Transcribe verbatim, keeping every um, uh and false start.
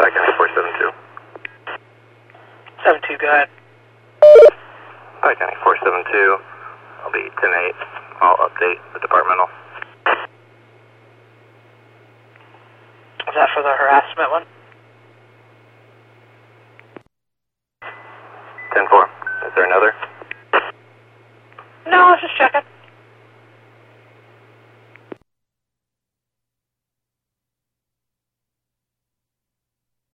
Pike County four seven two. seven two, go ahead. Pike County four seven two. I'll be ten eight. I'll update the departmental. Is that for the harassment one? ten four. Is there another? No, I was just checking.